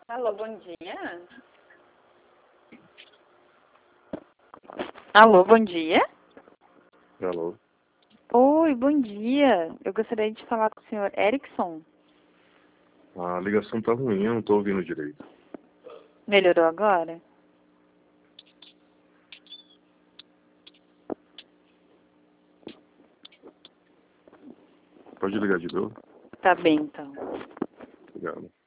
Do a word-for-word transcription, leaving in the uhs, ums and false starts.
Alô, bom dia. Alô, bom dia. Alô? Oi, bom dia. Eu gostaria de falar com o senhor Erickson. A ligação tá ruim, eu não tô ouvindo direito. Melhorou agora? Pode ligar de novo? Tá bem, então. Obrigado.